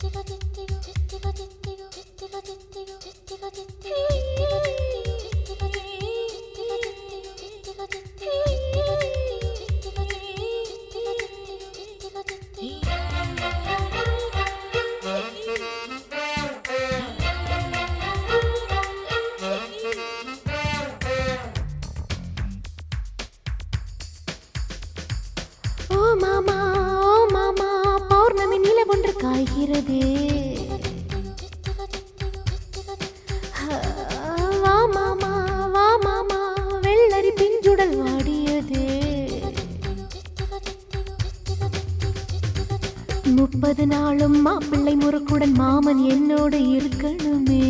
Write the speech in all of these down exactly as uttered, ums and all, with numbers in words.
மாமா ஓ மாமா பௌர்ணமி நிலவு ஒன்று காய்கிறதே வா மாமா வா மாமா வெள்ளரி பிஞ்சுடல் வாடியதே முப்பது நாளும் மாப்பிள்ளை முறுக்குடன் மாமன் என்னோடு இருக்கணுமே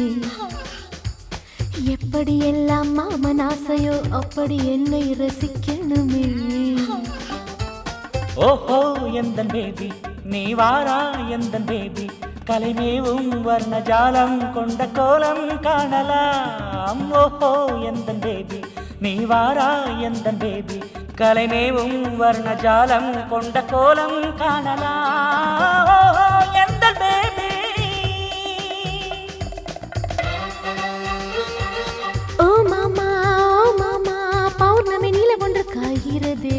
எப்படி எல்லாம் மாமன் ஆசையோ அப்படி என்னை ரசிக்கணுமே ஓஹோ எந்தன் பேபி நீ வாரா எந்தன் பேபி கலைமேவும் வர்ணஜாலம் கொண்ட கோலம் காணலாம் ஓஹோ எந்தன் பேபி நீ வாரா எந்தன் பேபி கலைமேவும் வர்ணஜாலம் கொண்ட கோலம் காணலாம் ஓஹோ எந்தன் பேபி ஓ மாமா ஓ மாமா பௌர்ணமி நிலவு ஒன்று காய்கிறதே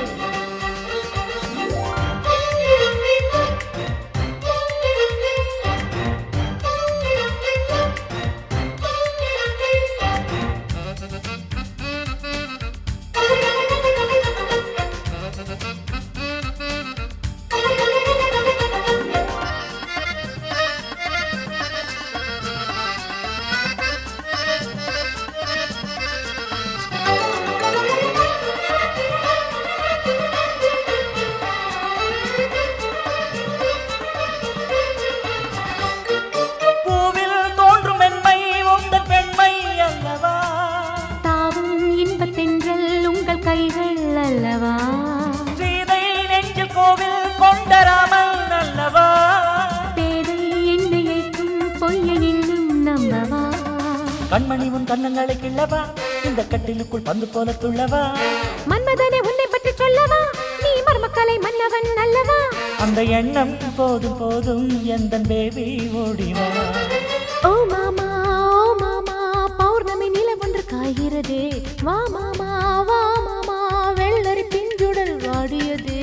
கைகள் அல்லவா சீதை நெஞ்சில் கோவில் கொண்டராமல் நல்லவா பேதை என்னையைக்கும் பொய்யை இன்னும் நம்பவா கண்மணி உன் கண்ணங்களை கிள்ளவா இந்த கட்டிலுக்குள் பந்து போல துள்ளவா மன்மதனே உன்னை பற்றி சொல்லவா நீ மர்மக்கலை மன்னவன் அல்லவா அந்த எண்ணம் போதும் போதும் எந்தன் பேபி ஓடிவா ஓ மாமா ஓ மாமா பௌர்ணமி நிலவு ஒன்று காய்கிறதே வா மாமா வா மாமா வெள்ளரி பிஞ்சுடல் வாடியதே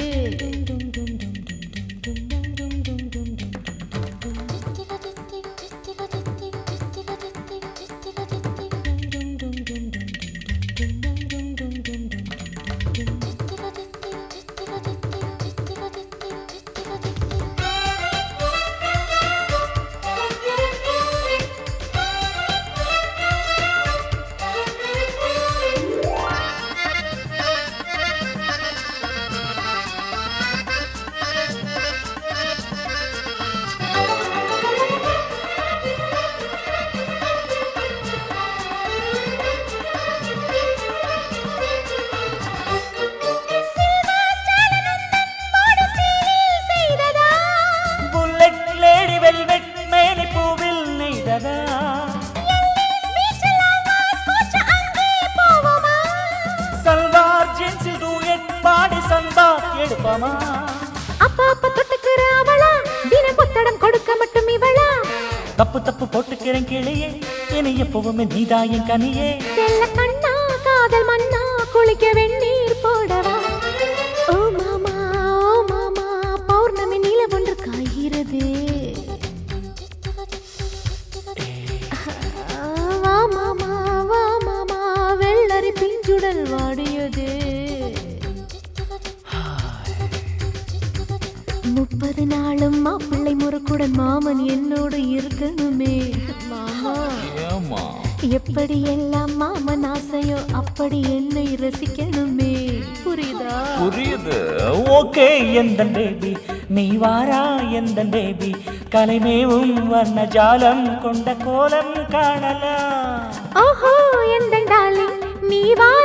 சல்வார் ஜீன்ஸில் டூயட் பாடி சந்தா எடுப்பமா அப்பா அப்பா தொட்டுக்கிற அவளா தின புத்தடம் கொடுக்க மட்டும் இவளா தப்பு தப்பு போட்டுக்கிறேன் கிளியே என்னை எப்பவுமே நீதாயின் கனியே செல்ல கண்ணா காதல் மண்ணா குளிக்க வெந்நீர் போடவா ஓ மாமா ஓ மாமா பௌர்ணமி நிலவு ஒன்று காய்கிறதே வா மாமா வா மாமா வெள்ளரி பிஞ்சுடல் வாடியதே முப்பது நாளும் மாப்பிள்ளை முறுக்குடன் மாமன் என்னோடு இருக்கணுமே மாமா எப்படி எல்லாம் மாமன் ஆசையோ அப்படி என்னை ரசிக்கணுமே புரியுதா புரியுது ஓகே எந்தன் பேபி நீ வாரா எந்தன் பேபி கலைமேவும் வர்ணஜாலம் கொண்ட கோலம் காணலாம் ஓஹோ எந்தன் டார்லிங் நீ வா